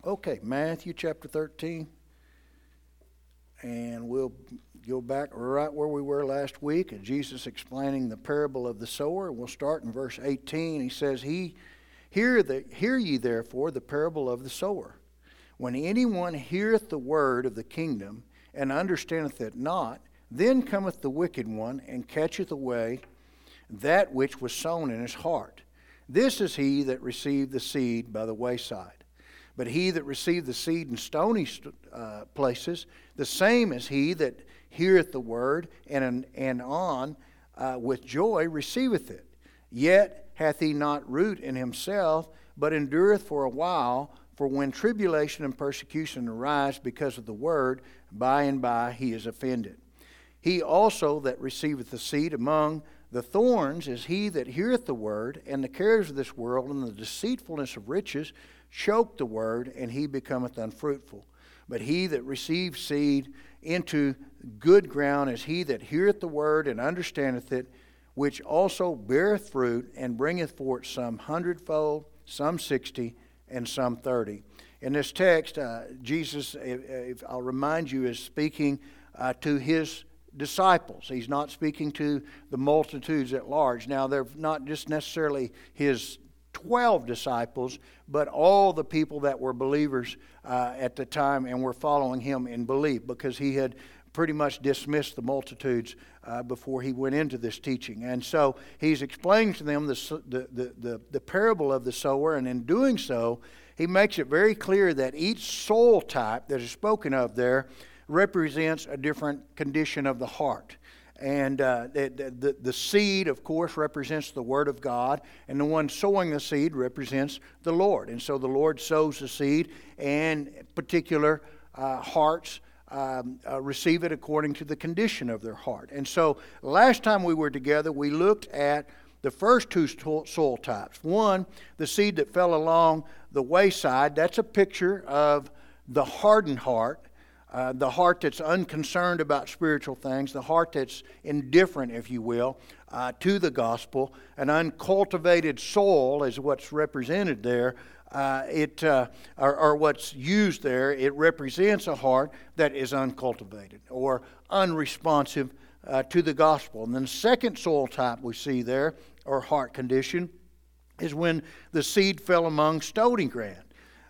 Okay, Matthew chapter 13. And we'll go back right where we were last week at Jesus explaining the parable of the sower. We'll start in verse 18. He says, Hear ye therefore the parable of the sower. When anyone heareth the word of the kingdom, and understandeth it not, then cometh the wicked one, and catcheth away that which was sown in his heart. This is he that received the seed by the wayside. But he that received the seed in stony places, the same is he that heareth the word, and on with joy receiveth it. Yet hath he not root in himself, but endureth for a while. For when tribulation and persecution arise because of the word, by and by he is offended. He also that receiveth the seed among the thorns is he that heareth the word, and the cares of this world and the deceitfulness of riches choke the word, and he becometh unfruitful. But he that receives seed into good ground is he that heareth the word and understandeth it, which also beareth fruit, and bringeth forth some 100-fold, some 60, and some 30. In this text, Jesus, if I'll remind you, is speaking to his disciples. He's not speaking to the multitudes at large. Now, they're not just necessarily his 12 disciples, but all the people that were believers at the time and were following him in belief, because he had pretty much dismissed the multitudes before he went into this teaching. And so he's explaining to them the parable of the sower, and in doing so, he makes it very clear that each soul type that is spoken of there represents a different condition of the heart. And the seed, of course, represents the Word of God, and the one sowing the seed represents the Lord. And so the Lord sows the seed, and particular hearts receive it according to the condition of their heart. And so last time we were together, we looked at the first two soil types. One, the seed that fell along the wayside. That's a picture of the hardened heart. The heart that's unconcerned about spiritual things, the heart that's indifferent, if you will, to the gospel. An uncultivated soul is what's represented there. Or what's used there, it represents a heart that is uncultivated or unresponsive to the gospel. And then the second soil type we see there, or heart condition, is when the seed fell among stony ground.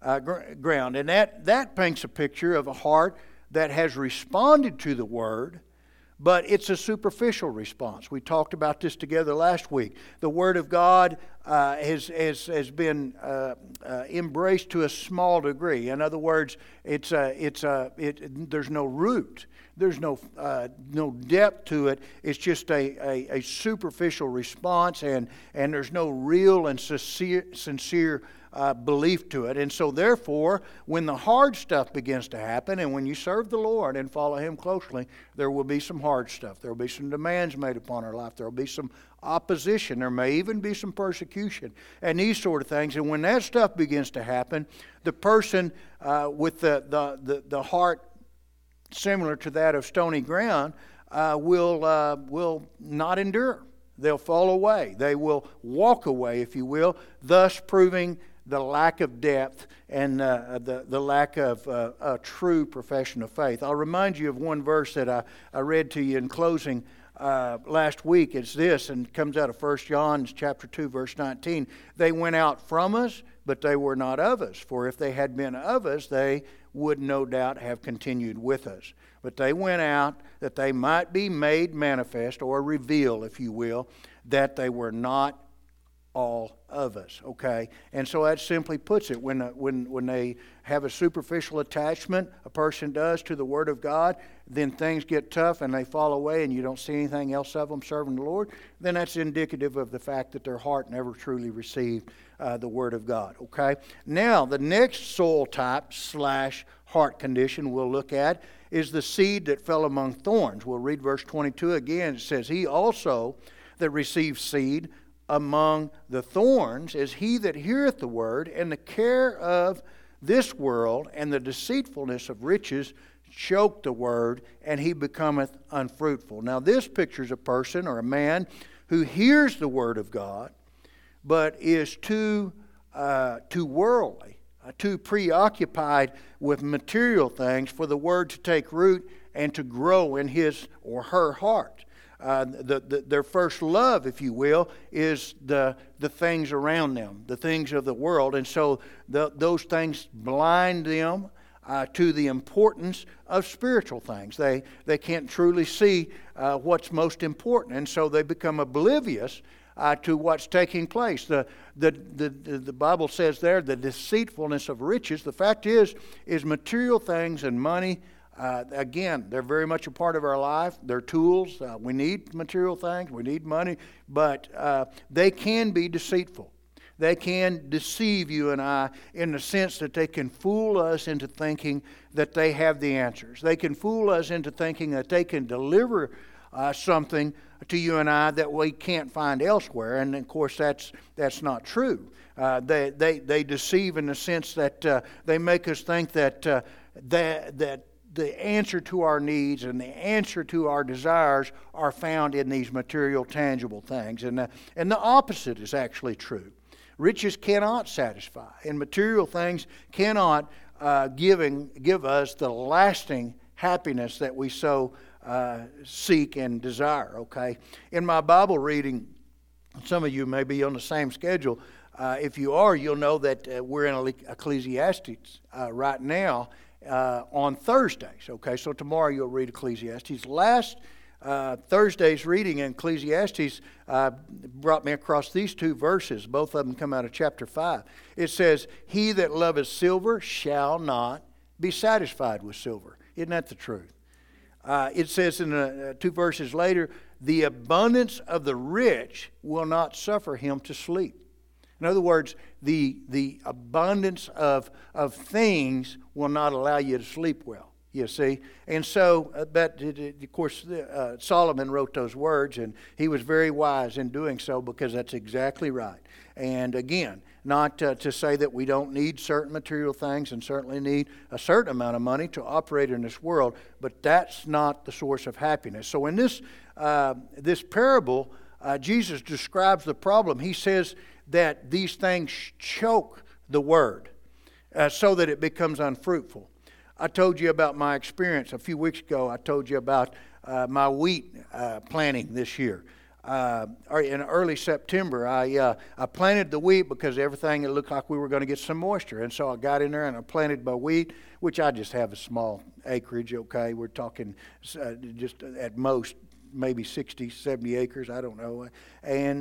And that paints a picture of a heart that has responded to the Word, but it's a superficial response. We talked about this together last week. The Word of God has been embraced to a small degree. In other words, there's no root. There's no depth to it. It's just a superficial response, and there's no real and sincere belief to it. And so therefore, when the hard stuff begins to happen, and when you serve the Lord and follow Him closely, there will be some hard stuff. There will be some demands made upon our life. There will be some opposition. There may even be some persecution and these sort of things. And when that stuff begins to happen, the person with the heart similar to that of stony ground will not endure. They'll fall away. They will walk away, if you will, thus proving the lack of depth and the lack of a true profession of faith. I'll remind you of one verse that I read to you in closing last week. It's this, and it comes out of 1 John chapter 2, verse 19. They went out from us, but they were not of us. For if they had been of us, they would no doubt have continued with us. But they went out that they might be made manifest, or reveal, if you will, that they were not all of us. Okay? And so that simply puts it, when they have a superficial attachment, a person does, to the Word of God, then things get tough and they fall away and you don't see anything else of them serving the Lord, then that's indicative of the fact that their heart never truly received the Word of God. Okay? Now, the next soul type / heart condition we'll look at is the seed that fell among thorns. We'll read verse 22 again. It says, He also that receives seed among the thorns is he that heareth the word, and the care of this world and the deceitfulness of riches choke the word, and he becometh unfruitful. Now this pictures a person or a man who hears the word of God, but is too worldly too preoccupied with material things for the Word to take root and to grow in his or her heart. Their first love, if you will, is the things around them, the things of the world. And so those things blind them to the importance of spiritual things. They can't truly see what's most important, and so they become oblivious to what's taking place. The Bible says there, the deceitfulness of riches. The fact is material things and money, again, they're very much a part of our life. They're tools. We need material things. We need money. But they can be deceitful. They can deceive you and I in the sense that they can fool us into thinking that they have the answers. They can fool us into thinking that they can deliver something to you and I that we can't find elsewhere. And of course, that's not true. They deceive in the sense that they make us think that the answer to our needs and the answer to our desires are found in these material, tangible things. And the opposite is actually true. Riches cannot satisfy, and material things cannot give us the lasting happiness that we so seek and desire. Okay, in my Bible reading, some of you may be on the same schedule. If you are, you'll know that we're in Ecclesiastes right now on Thursdays. Okay, so tomorrow you'll read Ecclesiastes. Last Thursday's reading in Ecclesiastes brought me across these two verses. Both of them come out of chapter 5. It says, "He that loveth silver shall not be satisfied with silver." Isn't that the truth? It says in 2 verses later, "The abundance of the rich will not suffer him to sleep." In other words, the abundance of things will not allow you to sleep well. You see, and so of course Solomon wrote those words, and he was very wise in doing so, because that's exactly right. And again, not to say that we don't need certain material things and certainly need a certain amount of money to operate in this world, but that's not the source of happiness. So in this parable, Jesus describes the problem. He says that these things choke the word so that it becomes unfruitful. I told you about my experience a few weeks ago. I told you about my wheat planting this year. In early September, I planted the wheat because everything, it looked like we were going to get some moisture. And so I got in there and I planted my wheat, which I just have a small acreage, okay? We're talking just at most maybe 60, 70 acres, I don't know. And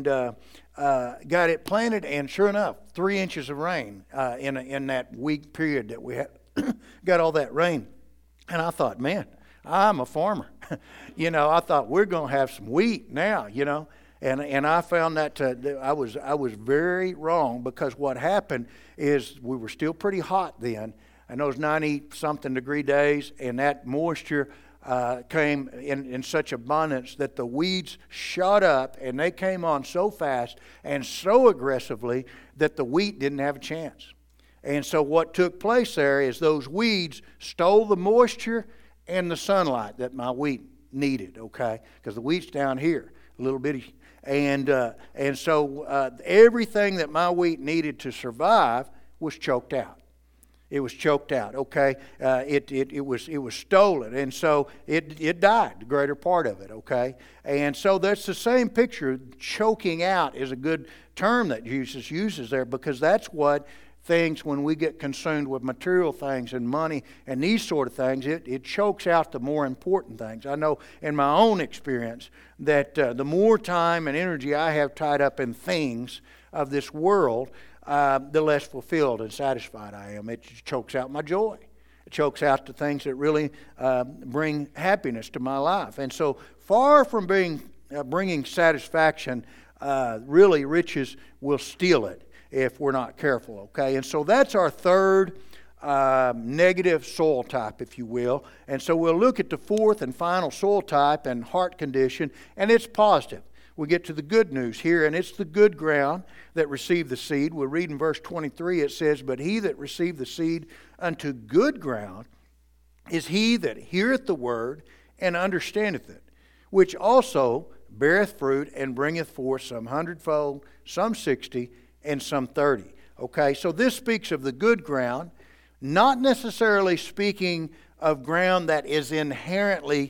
got it planted, and sure enough, 3 inches of rain in that week period that we had. Got all that rain. And I thought, man, I'm a farmer. I thought we're going to have some wheat now, And I found that I was very wrong, because what happened is we were still pretty hot then, and those 90-something degree days, and that moisture came in such abundance that the weeds shot up, and they came on so fast and so aggressively that the wheat didn't have a chance. And so what took place there is those weeds stole the moisture and the sunlight that my wheat needed, okay? Because the wheat's down here, a little bitty. And so everything that my wheat needed to survive was choked out. It was choked out, okay? It was stolen, and so it died, the greater part of it, okay? And so that's the same picture. Choking out is a good term that Jesus uses there, because that's what things, when we get consumed with material things and money and these sort of things, it chokes out the more important things. I know in my own experience that the more time and energy I have tied up in things of this world, the less fulfilled and satisfied I am. It chokes out my joy. It chokes out the things that really bring happiness to my life. And so, far from bringing satisfaction, really riches will steal it if we're not careful, okay? And so that's our third negative soil type, if you will. And so we'll look at the fourth and final soil type and heart condition, and it's positive. We get to the good news here, and it's the good ground that received the seed. We'll read in verse 23, it says, "But he that received the seed unto good ground is he that heareth the word and understandeth it, which also beareth fruit and bringeth forth some 100-fold, some 60, and some 30. Okay, so this speaks of the good ground, not necessarily speaking of ground that is inherently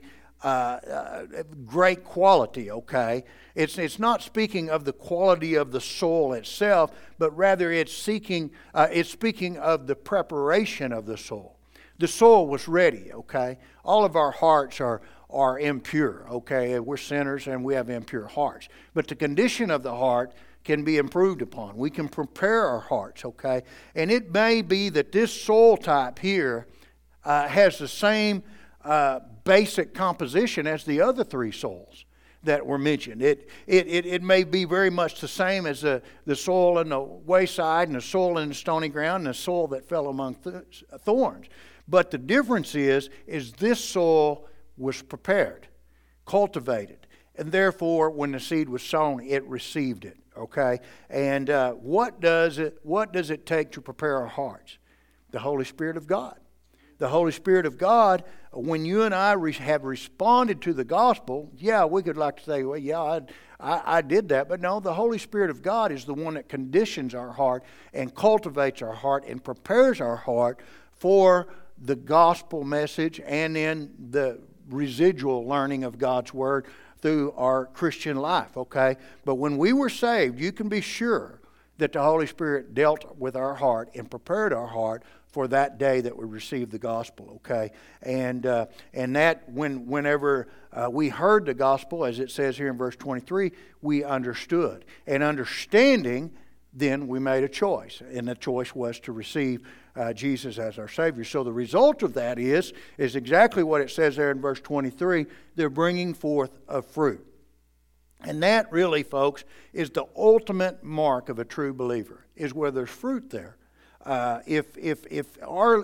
great quality, okay? It's not speaking of the quality of the soil itself, but rather it's speaking of the preparation of the soil. The soil was ready, okay? All of our hearts are impure, okay? We're sinners and we have impure hearts. But the condition of the heart can be improved upon. We can prepare our hearts, okay? And it may be that this soil type here has the same basic composition as the other three soils that were mentioned. It may be very much the same as the soil in the wayside and the soil in the stony ground and the soil that fell among thorns. But the difference is this soil was prepared, cultivated, and therefore when the seed was sown, it received it. Okay, and what does it take to prepare our hearts? The Holy Spirit of God. The Holy Spirit of God. When you and I have responded to the gospel, yeah, we could like to say, well, yeah, I did that, but no, the Holy Spirit of God is the one that conditions our heart and cultivates our heart and prepares our heart for the gospel message and then the residual learning of God's Word through our Christian life, okay? But when we were saved, you can be sure that the Holy Spirit dealt with our heart and prepared our heart for that day that we received the gospel, okay? And that whenever we heard the gospel, as it says here in verse 23, we understood. And understanding, then we made a choice. And the choice was to receive Jesus as our Savior. So the result of that is exactly what it says there in verse 23. They're bringing forth a fruit. And that really, folks, is the ultimate mark of a true believer, is where there's fruit there. If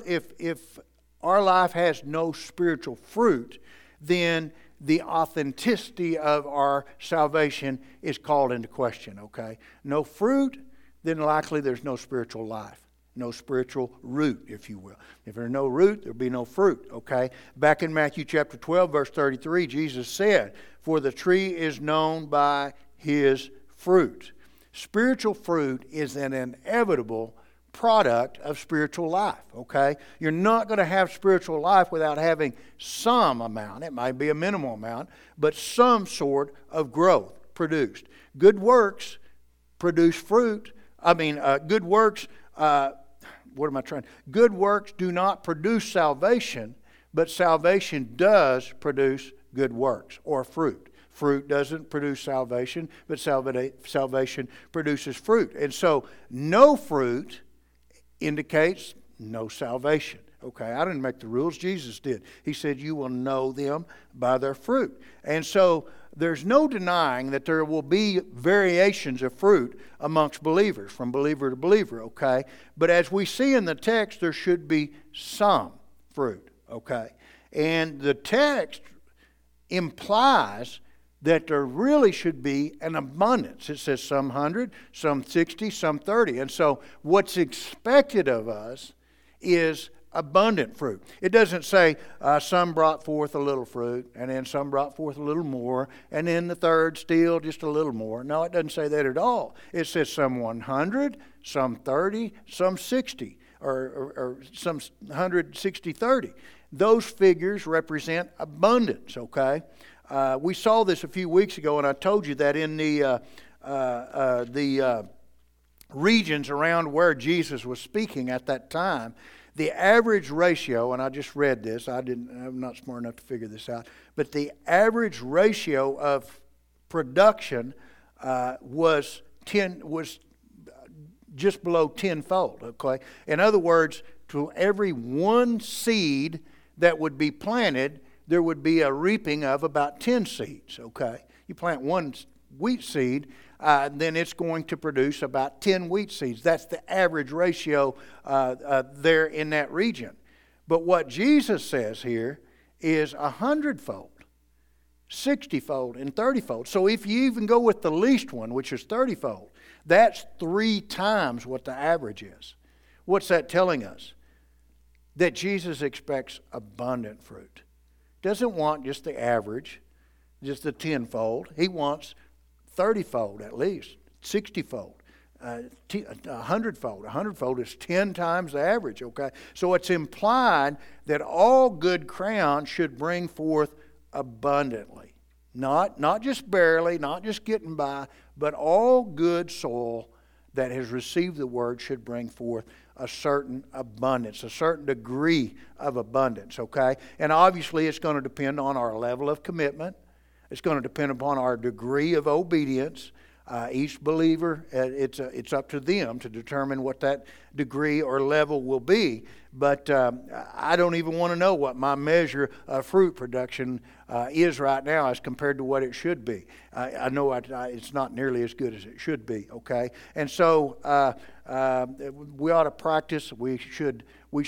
our life has no spiritual fruit, then the authenticity of our salvation is called into question, okay? No fruit, then likely there's no spiritual life. No spiritual root, if you will. If there's no root, there'll be no fruit, okay? Back in Matthew chapter 12, verse 33, Jesus said, "For the tree is known by his fruit." Spiritual fruit is an inevitable product of spiritual life, okay? You're not going to have spiritual life without having some amount. It might be a minimal amount, but some sort of growth produced. Good works produce fruit. Good works... Good works do not produce salvation, but salvation does produce good works or fruit. Fruit doesn't produce salvation, but salvation produces fruit. And so no fruit indicates no salvation. Okay, I didn't make the rules, Jesus did. He said you will know them by their fruit. And so there's no denying that there will be variations of fruit amongst believers, from believer to believer, okay? But as we see in the text, there should be some fruit, okay? And the text implies that there really should be an abundance. It says some 100, some 60, some 30. And so what's expected of us is abundant fruit. It doesn't say some brought forth a little fruit, and then some brought forth a little more, and then the third still just a little more. No, it doesn't say that at all. It says some 100, some 30, some 60, or some 100, 60, 30. Those figures represent abundance, okay? We saw this a few weeks ago, and I told you that in the regions around where Jesus was speaking at that time, the average ratio, and I just read this, I'm not smart enough to figure this out, but the average ratio of production was just below tenfold, okay? In other words, to every one seed that would be planted, there would be a reaping of about 10 seeds, okay? You plant one wheat seed, then it's going to produce about 10 wheat seeds. That's the average ratio there in that region. But what Jesus says here is 100-fold, 60-fold, and 30-fold. So if you even go with the least one, which is 30-fold, that's 3 times what the average is. What's that telling us? That Jesus expects abundant fruit. Doesn't want just the average, just the tenfold. He wants 30-fold at least, 60-fold. a hundredfold. A hundredfold is 10 times the average, okay? So it's implied that all good ground should bring forth abundantly. Not just barely, not just getting by, but all good soil that has received the word should bring forth a certain abundance, a certain degree of abundance, okay? And obviously it's going to depend on our level of commitment. It's going to depend upon our degree of obedience. Each believer, it's up to them to determine what that degree or level will be. But I don't even want to know what my measure of fruit production is right now as compared to what it should be. I know it's not nearly as good as it should be, okay? And so we ought to practice. We should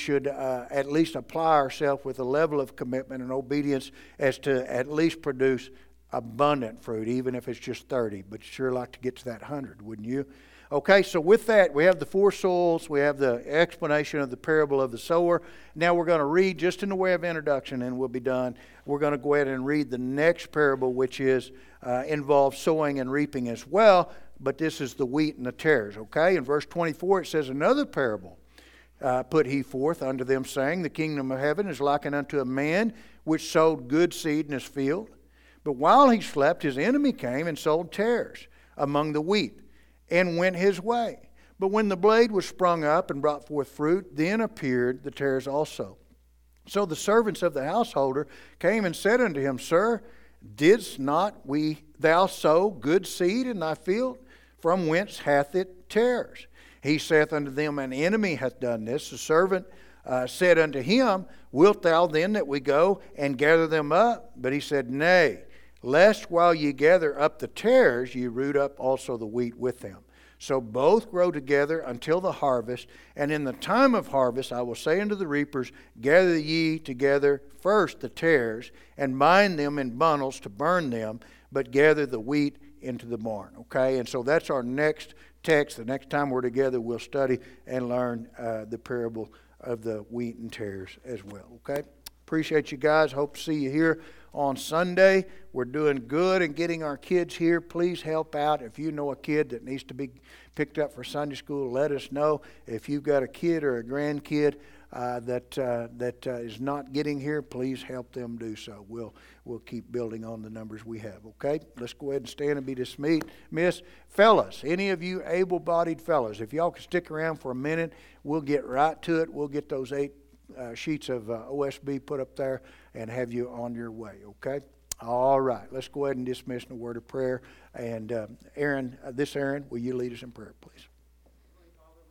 at least apply ourselves with a level of commitment and obedience as to at least produce abundant fruit, even if it's just 30. But you sure like to get to that 100, wouldn't you? Okay, so with that, we have the four soils. We have the explanation of the parable of the sower. Now we're going to read, just in the way of introduction, and we'll be done. We're going to go ahead and read the next parable, which involves sowing and reaping as well. But this is the wheat and the tares, okay? In verse 24, it says, "Another parable put he forth unto them, saying, The kingdom of heaven is likened unto a man which sowed good seed in his field. But while he slept, his enemy came and sowed tares among the wheat, and went his way. But when the blade was sprung up and brought forth fruit, then appeared the tares also. So the servants of the householder came and said unto him, Sir, didst not thou sow good seed in thy field? From whence hath it tares? He saith unto them, An enemy hath done this. The servant said unto him, Wilt thou then that we go and gather them up? But he said, Nay, lest while ye gather up the tares, ye root up also the wheat with them. So both grow together until the harvest. And in the time of harvest I will say unto the reapers, Gather ye together first the tares, and bind them in bundles to burn them, but gather the wheat into the barn." Okay, and so that's our next text. The next time we're together, we'll study and learn the parable of the wheat and tares as well. Okay, appreciate you guys. Hope to see you here on Sunday. We're doing good in getting our kids here. Please help out. If you know a kid that needs to be picked up for Sunday school, let us know. If you've got a kid or a grandkid that is not getting here, please help them do so. We'll keep building on the numbers we have. Okay, let's go ahead and stand and be dismissed. Fellas, any of you able-bodied fellas, if y'all can stick around for a minute, we'll get right to it. We'll get those 8 sheets of OSB put up there and have you on your way, okay? All right, let's go ahead and dismiss in a word of prayer. And Aaron, will you lead us in prayer, please?